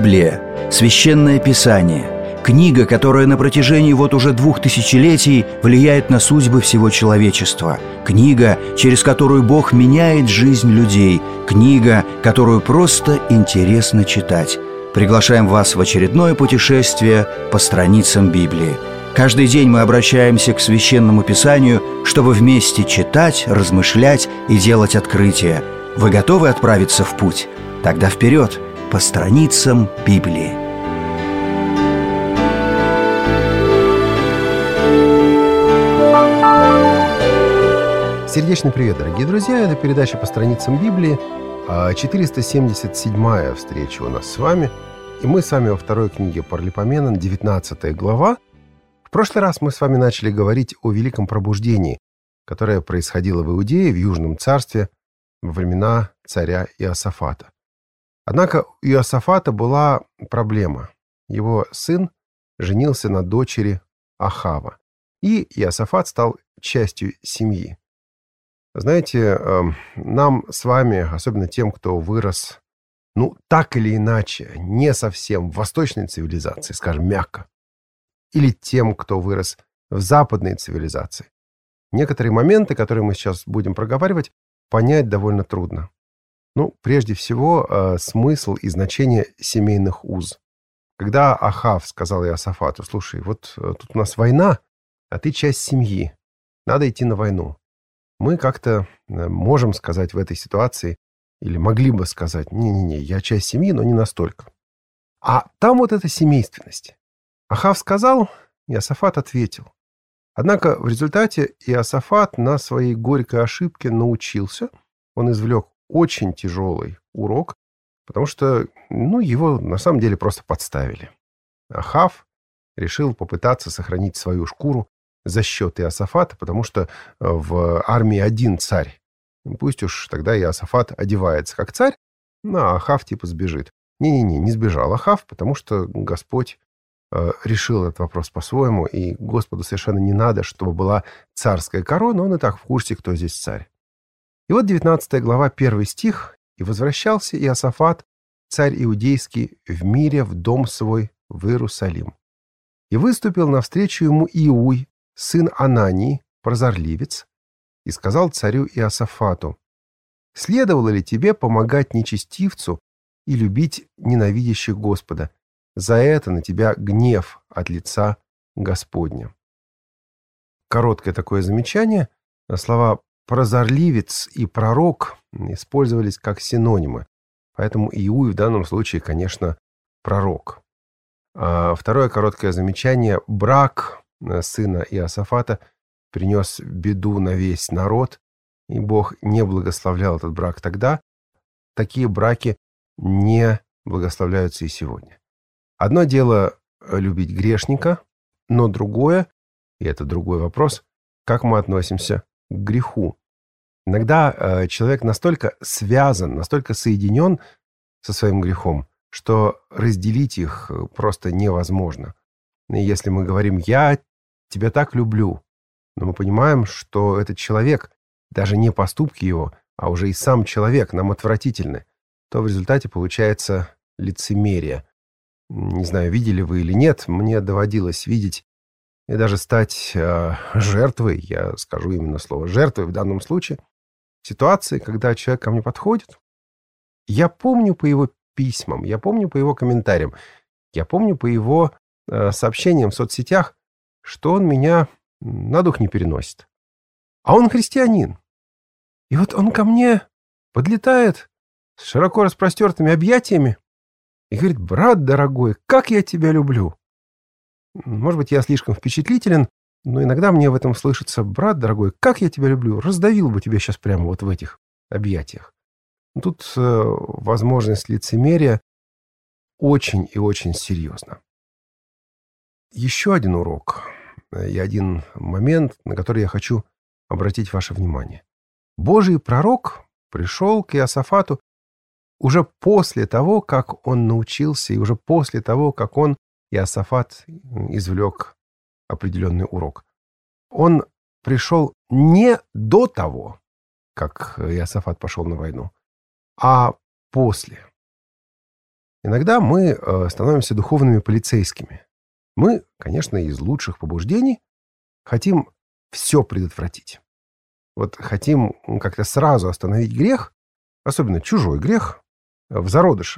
Библия – священное писание, книга, которая на протяжении уже 2000 влияет на судьбы всего человечества, книга, через которую Бог меняет жизнь людей, книга, которую просто интересно читать. Приглашаем вас в очередное путешествие по страницам Библии. Каждый день мы обращаемся к Священному Писанию, чтобы вместе читать, размышлять и делать открытия. Вы готовы отправиться в путь? Тогда вперед, по страницам Библии. Сердечный привет, дорогие друзья! Это передача «По страницам Библии». 477-я встреча у нас с вами. И мы с вами во второй книге Паралипоменон, 19 глава. В прошлый раз мы с вами начали говорить о великом пробуждении, которое происходило в Иудее, в Южном царстве, во времена царя Иосафата. Однако у Иосафата была проблема. Его сын женился на дочери Ахава, и Иосафат стал частью семьи. Знаете, нам с вами, особенно тем, кто вырос, так или иначе, не совсем в восточной цивилизации, скажем, мягко, или тем, кто вырос в западной цивилизации, некоторые моменты, которые мы сейчас будем проговаривать, понять довольно трудно. Прежде всего, смысл и значение семейных уз. Когда Ахав сказал Иосафату: слушай, вот тут у нас война, а ты часть семьи, надо идти на войну. Мы как-то можем сказать в этой ситуации, или могли бы сказать: не-не-не, я часть семьи, но не настолько. А там вот эта семейственность. Ахав сказал, Иосафат ответил. Однако в результате Иосафат на своей горькой ошибке научился. Он извлек очень тяжелый урок, потому что его на самом деле просто подставили. Ахав решил попытаться сохранить свою шкуру за счет Иосафата, потому что в армии один царь. Пусть уж тогда Иосафат одевается как царь, а Ахав сбежит. Не сбежал Ахав, потому что Господь решил этот вопрос по-своему, и Господу совершенно не надо, чтобы была царская корона, он и так в курсе, кто здесь царь. И вот 19 глава, 1 стих. «И возвращался Иосафат, царь иудейский, в мире в дом свой в Иерусалим. И выступил навстречу ему Иуй, сын Анании, прозорливец, и сказал царю Иосафату: следовало ли тебе помогать нечестивцу и любить ненавидящих Господа? За это на тебя гнев от лица Господня». Короткое такое замечание. Слова «прозорливец» и «пророк» использовались как синонимы, поэтому Иуй в данном случае, конечно, пророк. Второе короткое замечание. Брак сына Иосафата принес беду на весь народ, и Бог не благословлял этот брак тогда. Такие браки не благословляются и сегодня. Одно дело любить грешника, но другое, и это другой вопрос, как мы относимся к греху. Иногда человек настолько связан, настолько соединен со своим грехом, что разделить их просто невозможно. И если мы говорим «я тебя так люблю», но мы понимаем, что этот человек, даже не поступки его, а уже и сам человек нам отвратительны, то в результате получается лицемерие. Не знаю, видели вы или нет, мне доводилось видеть и даже стать жертвой, я скажу именно слово «жертвой» в данном случае, ситуации, когда человек ко мне подходит. Я помню по его письмам, я помню по его комментариям, я помню по его сообщениям в соцсетях, что он меня на дух не переносит. А он христианин. И вот он ко мне подлетает с широко распростертыми объятиями и говорит: брат дорогой, как я тебя люблю. Может быть, я слишком впечатлителен, но иногда мне в этом слышится: брат дорогой, как я тебя люблю, раздавил бы тебя сейчас прямо вот в этих объятиях. Тут возможность лицемерия очень и очень серьезна. Еще один урок и один момент, на который я хочу обратить ваше внимание. Божий пророк пришел к Иосафату уже после того, как он научился, и уже после того, как Иосафат, извлек определенный урок. Он пришел не до того, как Иосафат пошел на войну, а после. Иногда мы становимся духовными полицейскими. Мы, конечно, из лучших побуждений хотим все предотвратить. Вот хотим как-то сразу остановить грех, особенно чужой грех, в зародыше.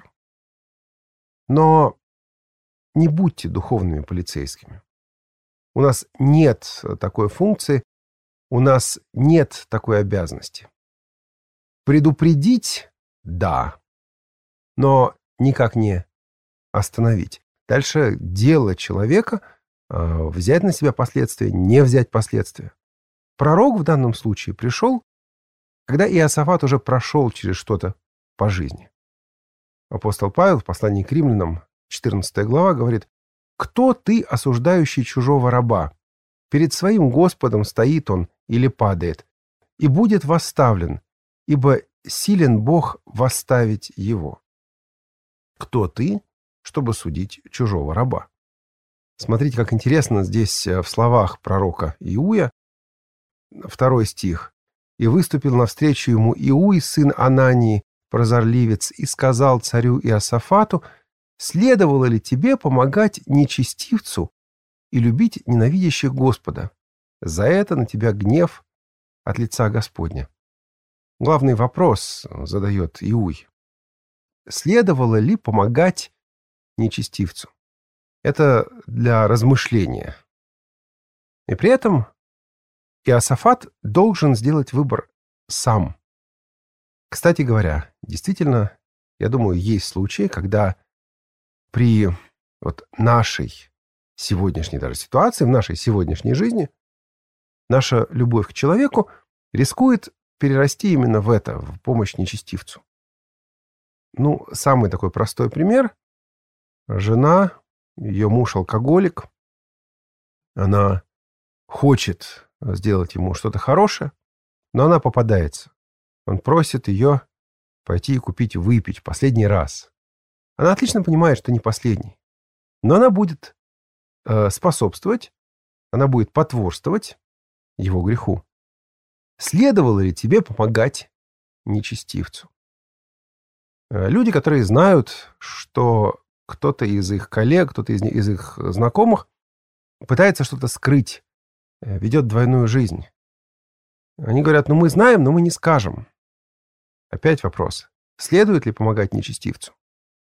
Но не будьте духовными полицейскими. У нас нет такой функции, у нас нет такой обязанности. Предупредить – да, но никак не остановить. Дальше дело человека взять на себя последствия, не взять последствия. Пророк в данном случае пришел, когда Иосафат уже прошел через что-то по жизни. Апостол Павел в послании к римлянам, 14 глава, говорит: «Кто ты, осуждающий чужого раба? Перед своим Господом стоит он или падает, и будет восставлен, ибо силен Бог восставить его». Кто ты, чтобы судить чужого раба? Смотрите, как интересно здесь в словах пророка Иуя, 2 стих. «И выступил навстречу ему Иуй, сын Анании, прозорливец, и сказал царю Иосафату: следовало ли тебе помогать нечестивцу и любить ненавидящих Господа? За это на тебя гнев от лица Господня». Главный вопрос задает Иуй. Следовало ли помогать нечестивцу? Это для размышления. И при этом Иосафат должен сделать выбор сам. Кстати говоря, действительно, я думаю, есть случаи, когда при нашей сегодняшней даже ситуации, в нашей сегодняшней жизни, наша любовь к человеку рискует перерасти именно в это, в помощь нечестивцу. Самый такой простой пример. Жена, ее муж алкоголик, она хочет сделать ему что-то хорошее, но она попадается. Он просит ее пойти и купить выпить в последний раз. Она отлично понимает, что не последний. Но она будет способствовать, она будет потворствовать его греху. Следовало ли тебе помогать нечестивцу? Люди, которые знают, что кто-то из их коллег, кто-то из их знакомых пытается что-то скрыть, ведет двойную жизнь. Они говорят: мы знаем, но мы не скажем. Опять вопрос: следует ли помогать нечестивцу?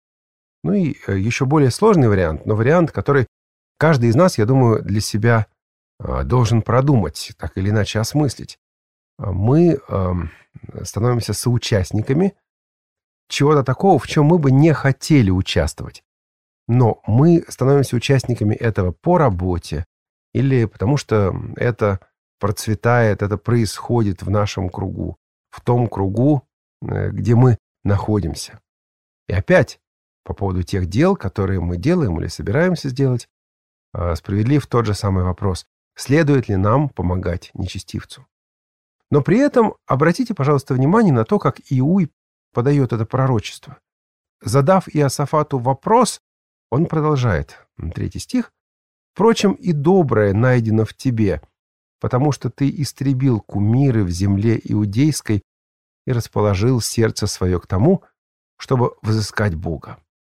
И еще более сложный вариант, но вариант, который каждый из нас, я думаю, для себя должен продумать, так или иначе осмыслить. Мы становимся соучастниками чего-то такого, в чем мы бы не хотели участвовать. Но мы становимся участниками этого по работе или потому что это процветает, это происходит в нашем кругу, в том кругу, где мы находимся. И опять, по поводу тех дел, которые мы делаем или собираемся сделать, справедлив тот же самый вопрос: следует ли нам помогать нечестивцу? Но при этом обратите, пожалуйста, внимание на то, как Иуй подает это пророчество. Задав Иосафату вопрос, он продолжает. 3 стих. «Впрочем, и доброе найдено в тебе, потому что ты истребил кумиры в земле иудейской и расположил сердце свое к тому, чтобы взыскать Бога».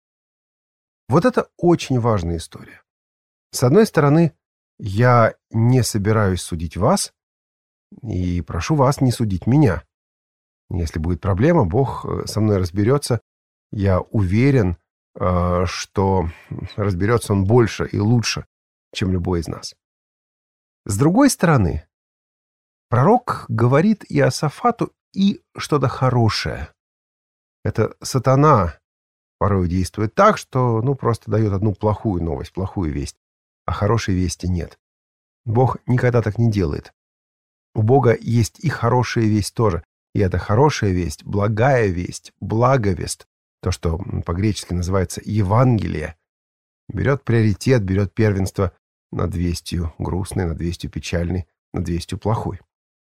Вот это очень важная история. С одной стороны, я не собираюсь судить вас и прошу вас не судить меня. Если будет проблема, Бог со мной разберется. Я уверен, что разберется Он больше и лучше, чем любой из нас. С другой стороны, пророк говорит Иосафату и что-то хорошее. Это сатана порой действует так, что просто дает одну плохую новость, плохую весть, а хорошей вести нет. Бог никогда так не делает. У Бога есть и хорошая весть тоже. И эта хорошая весть, благая весть, благовест, то, что по-гречески называется Евангелие, берет приоритет, берет первенство над вестью грустной, над вестью печальной, над вестью плохой.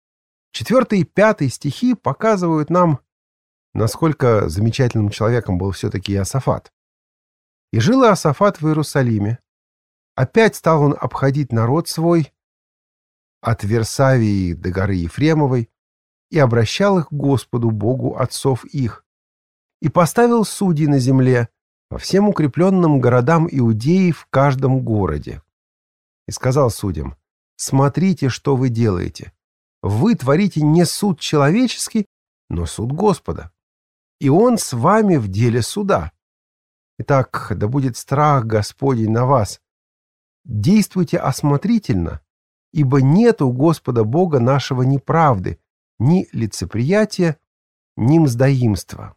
4 и 5 стихи показывают нам, насколько замечательным человеком был все-таки Иосафат. «И жил Иосафат в Иерусалиме. Опять стал он обходить народ свой от Версавии до горы Ефремовой, и обращал их к Господу Богу отцов их, и поставил судей на земле, по всем укрепленным городам Иудеи в каждом городе. И сказал судьям: смотрите, что вы делаете. Вы творите не суд человеческий, но суд Господа. И Он с вами в деле суда. Итак, да будет страх Господень на вас. Действуйте осмотрительно, ибо нет у Господа Бога нашего ни правды, ни лицеприятия, ни мздоимства.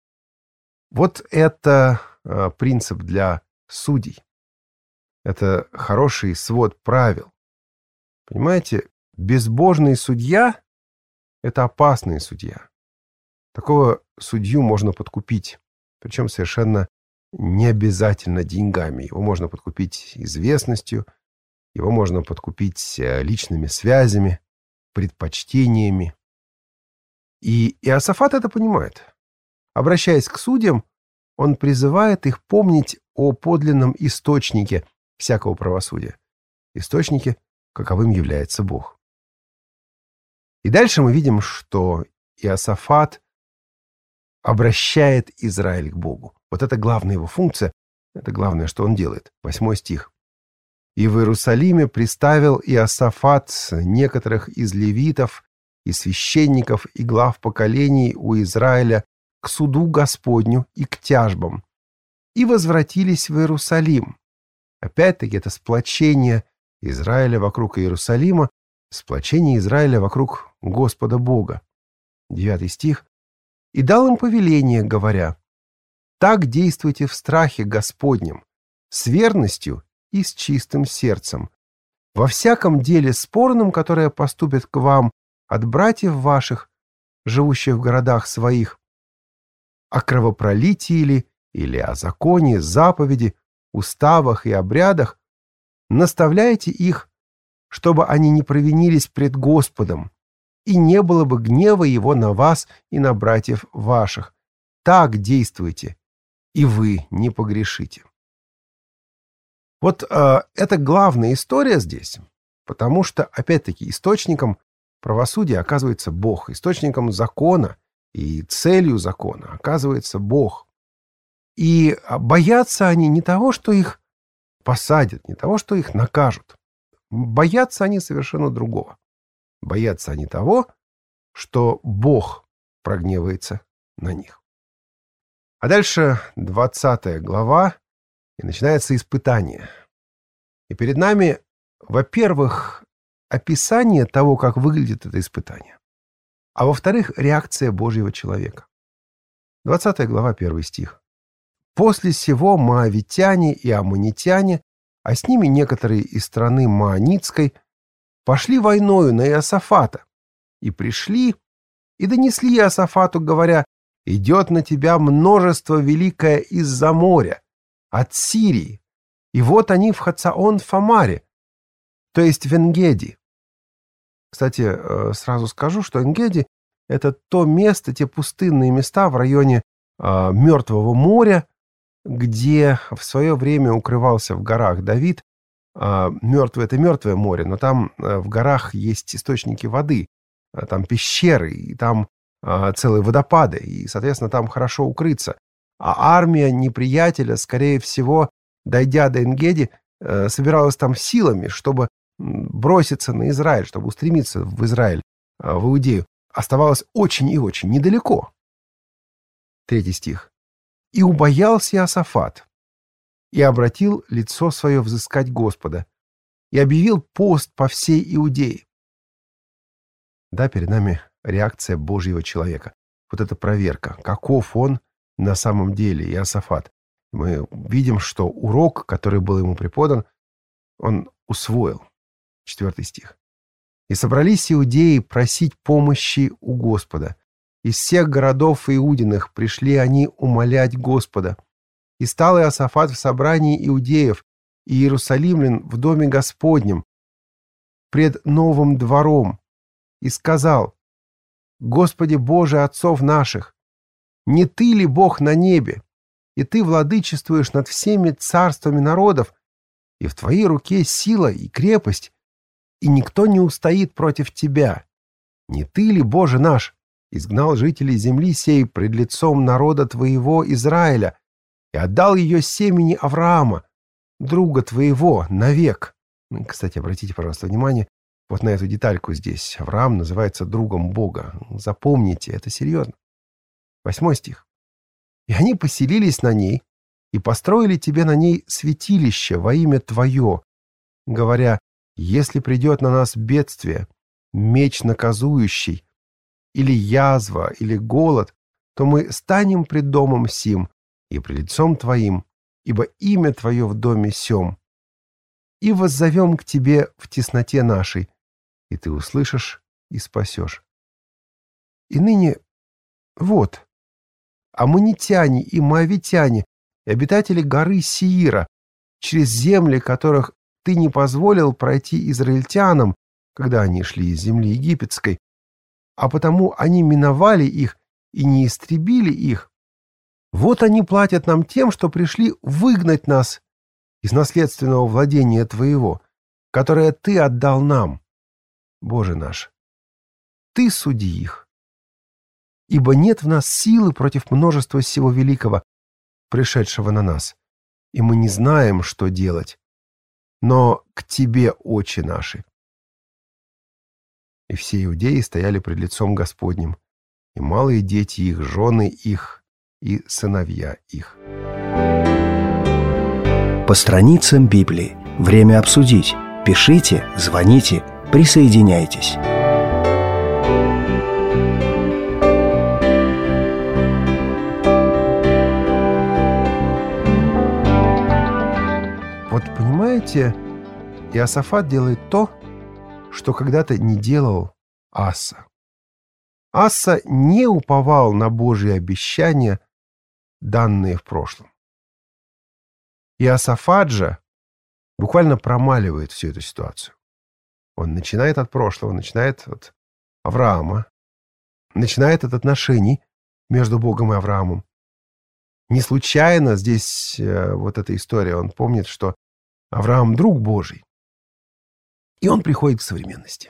Вот это принцип для судей. Это хороший свод правил. Понимаете, безбожный судья – это опасный судья. Такого судью можно подкупить, причем совершенно не обязательно деньгами. Его можно подкупить известностью, его можно подкупить личными связями, предпочтениями. И Иосафат это понимает. Обращаясь к судьям, он призывает их помнить о подлинном источнике всякого правосудия. Источнике, каковым является Бог. И дальше мы видим, что Иосафат обращает Израиль к Богу. Вот это главная его функция, это главное, что он делает. 8 стих. «И в Иерусалиме приставил Иосафат некоторых из левитов и священников и глав поколений у Израиля к суду Господню и к тяжбам, и возвратились в Иерусалим». Опять-таки это сплочение Израиля вокруг Иерусалима, сплочение Израиля вокруг Господа Бога. 9 стих. «И дал им повеление, говоря: так действуйте в страхе Господнем, с верностью и с чистым сердцем, во всяком деле спорном, которое поступит к вам от братьев ваших, живущих в городах своих, о кровопролитии ли, или о законе, заповеди, уставах и обрядах, наставляйте их, чтобы они не провинились пред Господом, и не было бы гнева Его на вас и на братьев ваших. Так действуйте, и вы не погрешите». Вот это главная история здесь, потому что, опять-таки, источником правосудия оказывается Бог, источником закона и целью закона оказывается Бог. И боятся они не того, что их посадят, не того, что их накажут. Боятся они совершенно другого. Боятся они того, что Бог прогневается на них. А дальше 20 глава, и начинается испытание. И перед нами, во-первых, описание того, как выглядит это испытание, а во-вторых, реакция Божьего человека. 20 глава, 1 стих. «После сего моавитяне и аммонитяне, а с ними некоторые из страны Маонитской, пошли войною на Иосафата, и пришли, и донесли Иосафату, говоря: идет на тебя множество великое из-за моря, от Сирии, и вот они в Хацаон-Фамаре, то есть в Эн-Геди». Кстати, сразу скажу, что Эн-Геди — это то место, те пустынные места в районе Мертвого моря, где в свое время укрывался в горах Давид. Мертвое — это Мертвое море, но там в горах есть источники воды, там пещеры, и там целые водопады, и, соответственно, там хорошо укрыться. А армия неприятеля, скорее всего, дойдя до Эн-Геди, собиралась там силами, чтобы броситься на Израиль, чтобы устремиться в Израиль, в Иудею. Оставалось очень и очень недалеко. 3 стих. «И убоялся Иосафат, и обратил лицо свое взыскать Господа, и объявил пост по всей Иудее». Да, перед нами реакция Божьего человека. Вот эта проверка, каков он на самом деле, Иосафат. Мы видим, что урок, который был ему преподан, он усвоил. 4 стих. «И собрались иудеи просить помощи у Господа. Из всех городов иудиных пришли они умолять Господа. И стал Иосафат в собрании иудеев и иерусалимлян в доме Господнем пред новым двором, и сказал: Господи Боже отцов наших, не Ты ли Бог на небе, и Ты владычествуешь над всеми царствами народов, и в Твоей руке сила и крепость, и никто не устоит против Тебя? Не Ты ли, Боже наш, изгнал жителей земли сей пред лицом народа Твоего Израиля, и отдал ее семени Авраама, друга твоего, навек». Кстати, обратите, пожалуйста, внимание вот на эту детальку здесь. Авраам называется другом Бога. Запомните, это серьезно. 8 стих. «И они поселились на ней и построили тебе на ней святилище во имя твое, говоря: если придет на нас бедствие, меч наказующий, или язва, или голод, то мы станем пред домом сим и пред лицом твоим, ибо имя твое в доме сем, и воззовем к тебе в тесноте нашей, и ты услышишь и спасешь. И ныне вот, аммонитяне и моавитяне, и обитатели горы Сиира, через земли которых ты не позволил пройти израильтянам, когда они шли из земли египетской, а потому они миновали их и не истребили их. Вот они платят нам тем, что пришли выгнать нас из наследственного владения твоего, которое ты отдал нам. Боже наш, ты суди их. Ибо нет в нас силы против множества всего великого, пришедшего на нас, и мы не знаем, что делать. Но к тебе очи наши». И все иудеи стояли пред лицом Господним, и малые дети их, жены их и сыновья их. По страницам Библии. Время обсудить. Пишите, звоните, присоединяйтесь. Вот понимаете, Иосафат делает то, что когда-то не делал Аса. Аса не уповал на Божьи обещания, данные в прошлом. Иосафат же буквально промаливает всю эту ситуацию. Он начинает от прошлого, начинает от Авраама, начинает от отношений между Богом и Авраамом. Не случайно здесь вот эта история. Он помнит, что Авраам — друг Божий. И он приходит к современности.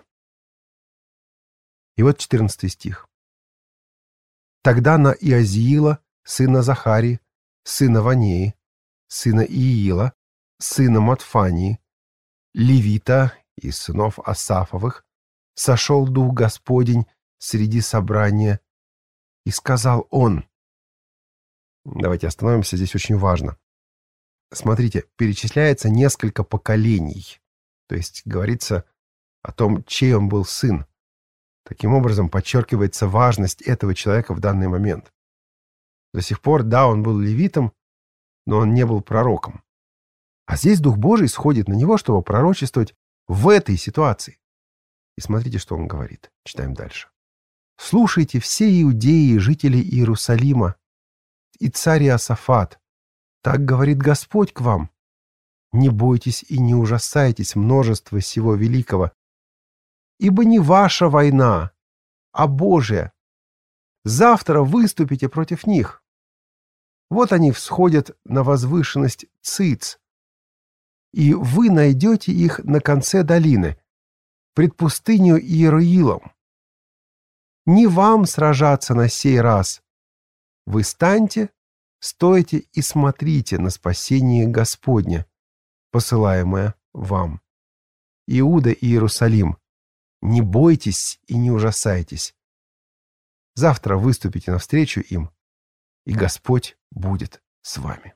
И вот 14 стих. «Тогда на Иозиила, сына Захарии, сына Ванеи, сына Иила, сына Матфании, левита из сынов Асафовых, сошел Дух Господень среди собрания, и сказал он». Давайте остановимся, здесь очень важно. Смотрите, перечисляется несколько поколений. То есть говорится о том, чей он был сын. Таким образом, подчеркивается важность этого человека в данный момент. До сих пор, да, он был левитом, но он не был пророком. А здесь Дух Божий сходит на него, чтобы пророчествовать в этой ситуации. И смотрите, что он говорит. Читаем дальше. «Слушайте все иудеи, жители Иерусалима, и царь Иосафат. Так говорит Господь к вам. Не бойтесь и не ужасайтесь множества сего великого, ибо не ваша война, а Божья. Завтра выступите против них. Вот они всходят на возвышенность Циц, и вы найдете их на конце долины, пред пустынью Иеруилом. Не вам сражаться на сей раз. Вы станьте, стойте и смотрите на спасение Господне, посылаемое вам. Иуда и Иерусалим, не бойтесь и не ужасайтесь. Завтра выступите навстречу им, и Господь будет с вами».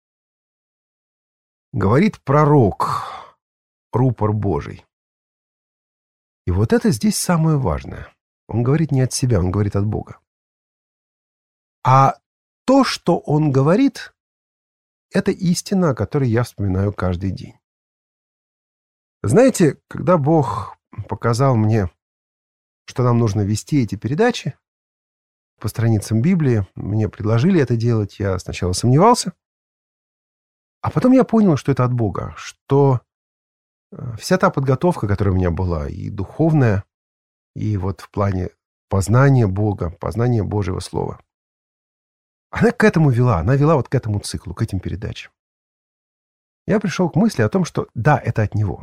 Говорит пророк, рупор Божий. И вот это здесь самое важное. Он говорит не от себя, он говорит от Бога. А то, что он говорит, это истина, о которой я вспоминаю каждый день. Знаете, когда Бог показал мне, что нам нужно вести эти передачи по страницам Библии, мне предложили это делать, я сначала сомневался, а потом я понял, что это от Бога, что вся та подготовка, которая у меня была, и духовная, и вот в плане познания Бога, познания Божьего Слова, она к этому вела, она вела вот к этому циклу, к этим передачам. Я пришел к мысли о том, что да, это от Него.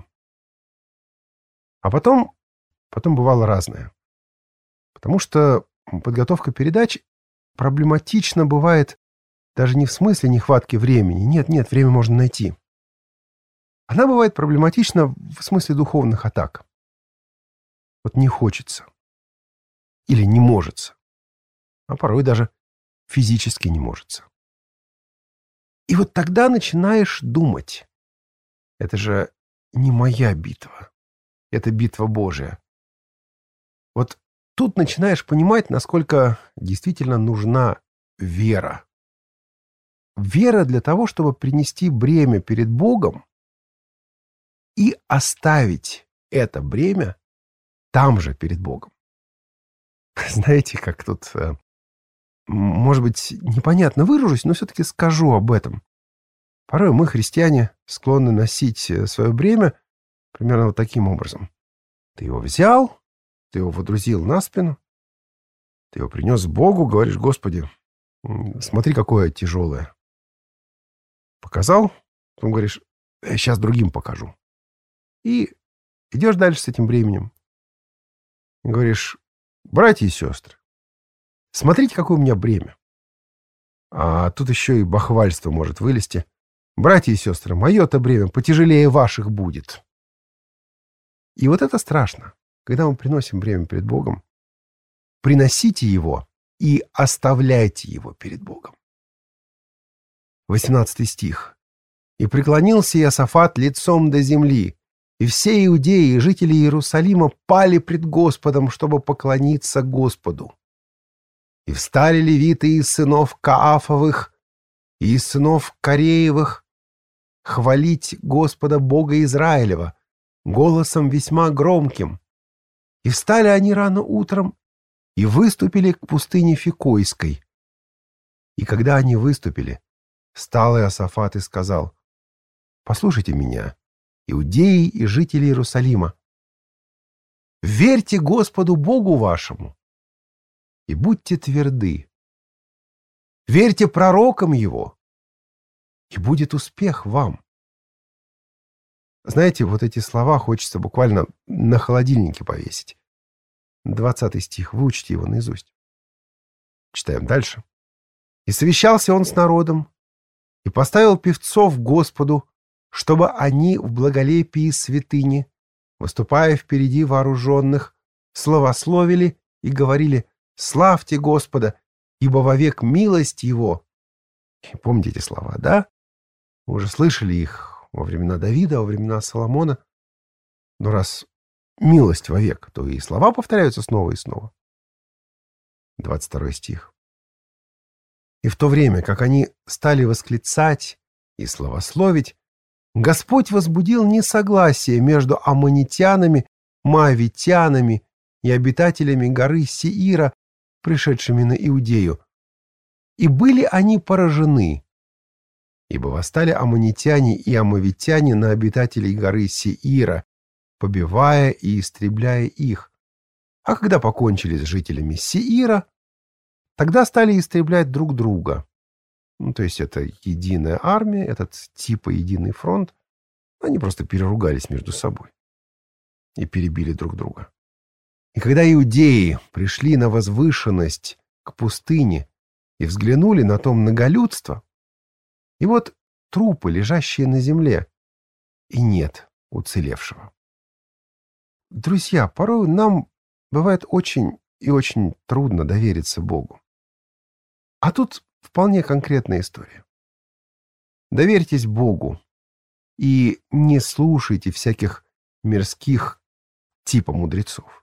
А потом бывало разное. Потому что подготовка передач проблематично бывает даже не в смысле нехватки времени. Нет, нет, время можно найти. Она бывает проблематична в смысле духовных атак. Вот не хочется. Или не можется. А порой даже физически не можется. И вот тогда начинаешь думать. Это же не моя битва. Это битва Божия. Вот тут начинаешь понимать, насколько действительно нужна вера. Вера для того, чтобы принести бремя перед Богом и оставить это бремя там же, перед Богом. Знаете, как тут, может быть, непонятно выражусь, но все-таки скажу об этом. Порой мы, христиане, склонны носить свое бремя примерно вот таким образом. Ты его взял, ты его водрузил на спину, ты его принес Богу, говоришь: Господи, смотри, какое тяжелое. Показал, потом говоришь: сейчас другим покажу. И идешь дальше с этим бременем. Говоришь: братья и сестры, смотрите, какое у меня бремя. А тут еще и бахвальство может вылезти. Братья и сестры, мое-то бремя потяжелее ваших будет. И вот это страшно. Когда мы приносим бремя перед Богом, приносите его и оставляйте его перед Богом. 18 стих. «И преклонился Иосафат лицом до земли, и все иудеи и жители Иерусалима пали пред Господом, чтобы поклониться Господу. И встали левиты из сынов Каафовых и из сынов Кореевых хвалить Господа Бога Израилева голосом весьма громким. И встали они рано утром и выступили к пустыне Фикойской. И когда они выступили, встал Иосафат и сказал: послушайте меня, иудеи и жители Иерусалима, верьте Господу Богу вашему и будьте тверды. Верьте пророкам Его, и будет успех вам». Знаете, вот эти слова хочется буквально на холодильнике повесить. 20 стих, выучите его наизусть. Читаем дальше. «И совещался он с народом, и поставил певцов Господу, чтобы они в благолепии святыни, выступая впереди вооруженных, славословили и говорили: славьте Господа, ибо вовек милость Его». И помните эти слова, да? Вы уже слышали их во времена Давида, во времена Соломона. Но раз милость вовек, то и слова повторяются снова и снова. 22 стих. «И в то время, как они стали восклицать и славословить, Господь возбудил несогласие между аммонитянами, моавитянами и обитателями горы Сеира, пришедшими на Иудею. И были они поражены, ибо восстали аммонитяне и моавитяне на обитателей горы Сеира, побивая и истребляя их. А когда покончили с жителями Сеира, тогда стали истреблять друг друга». То есть это единая армия, этот типа единый фронт. Они просто переругались между собой и перебили друг друга. И когда иудеи пришли на возвышенность к пустыне и взглянули на то многолюдство, и вот трупы, лежащие на земле, и нет уцелевшего. Друзья, порой нам бывает очень и очень трудно довериться Богу. А тут вполне конкретная история. Доверьтесь Богу и не слушайте всяких мирских типа мудрецов.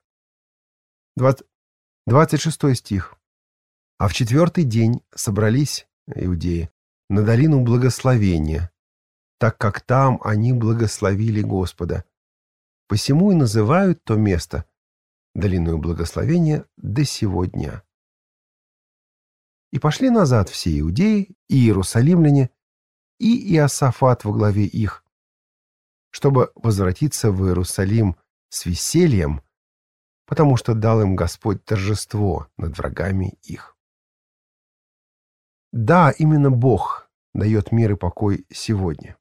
26 стих. «А в 4-й день собрались иудеи на долину благословения, так как там они благословили Господа. Посему и называют то место долиною благословения до сего дня. И пошли назад все иудеи и иерусалимляне, и Иосафат во главе их, чтобы возвратиться в Иерусалим с весельем, потому что дал им Господь торжество над врагами их». Да, именно Бог дает мир и покой сегодня.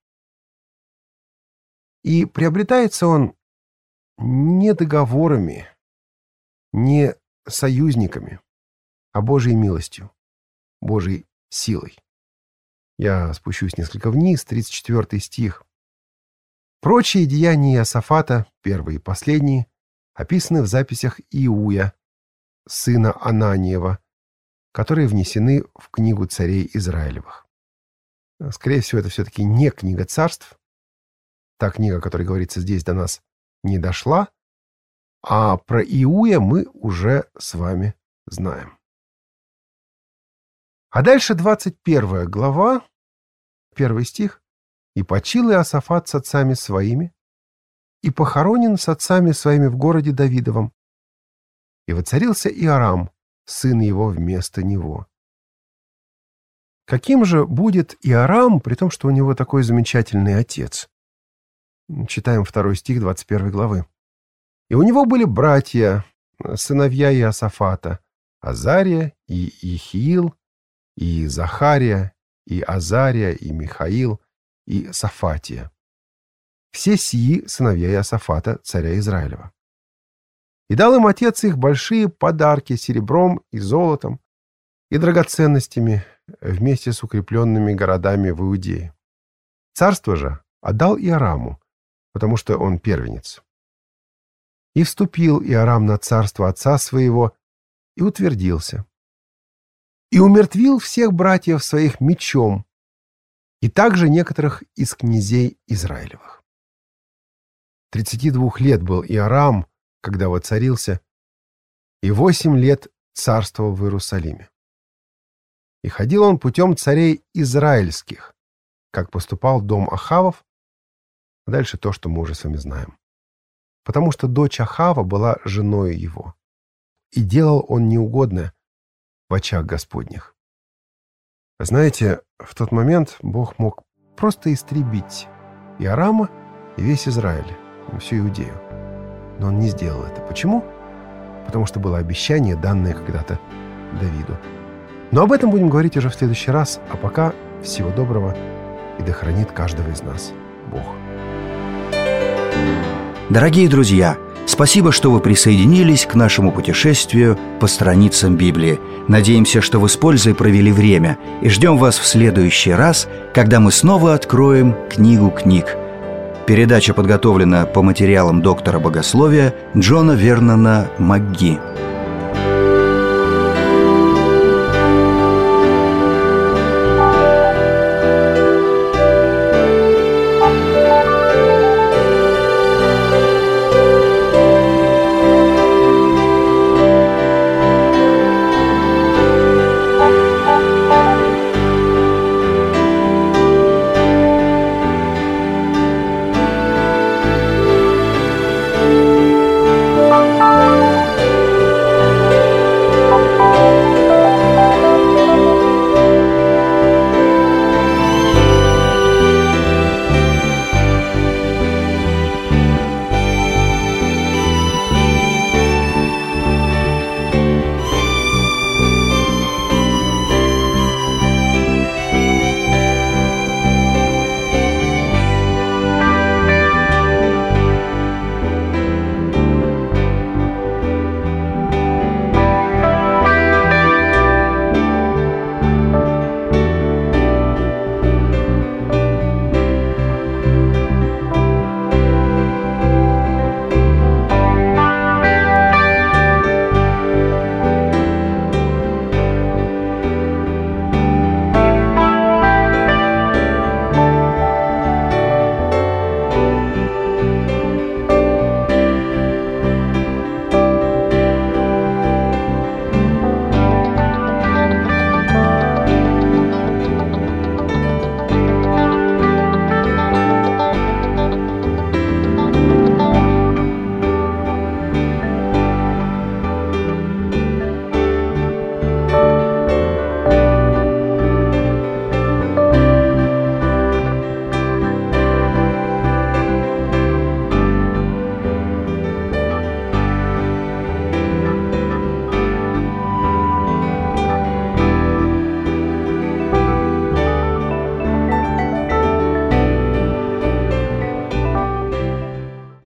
И приобретается он не договорами, не союзниками, а Божьей милостью, Божьей силой. Я спущусь несколько вниз, 34 стих. Прочие деяния Иосафата, первые и последние, описаны в записях Иуя, сына Ананиева, которые внесены в книгу царей Израилевых. Скорее всего, это все-таки не книга царств. Та книга, о которой говорится здесь, до нас не дошла, а про Иуя мы уже с вами знаем. А дальше 21 глава, 1 стих. «И почил Иосафат с отцами своими, и похоронен с отцами своими в городе Давидовом. И воцарился Иорам, сын его, вместо него». Каким же будет Иорам, при том, что у него такой замечательный отец? Читаем 2 стих 21 главы. «И у него были братья, сыновья Иосафата, Азария и Иехиил, и Захария, и Азария, и Михаил, и Сафатия. Все сии сыновья Иосафата, царя Израилева. И дал им отец их большие подарки серебром и золотом и драгоценностями вместе с укрепленными городами в Иудее. Царство же отдал Иораму, потому что он первенец. И вступил Иорам на царство отца своего и утвердился. И умертвил всех братьев своих мечом, и также некоторых из князей Израилевых. 32 лет был Иорам, когда воцарился, и 8 лет царствовал в Иерусалиме. И ходил он путем царей израильских, как поступал дом Ахавов, а дальше то, что мы уже с вами знаем. Потому что дочь Ахава была женой его, и делал он неугодное в очах Господних. Знаете, в тот момент Бог мог просто истребить Иорама и весь Израиль, всю Иудею. Но он не сделал это. Почему? Потому что было обещание, данное когда-то Давиду. Но об этом будем говорить уже в следующий раз. А пока всего доброго, и да хранит каждого из нас Бог. Дорогие друзья, спасибо, что вы присоединились к нашему путешествию по страницам Библии. Надеемся, что вы с пользой провели время, и ждем вас в следующий раз, когда мы снова откроем книгу книг. Передача подготовлена по материалам доктора богословия Джона Вернона МакГи.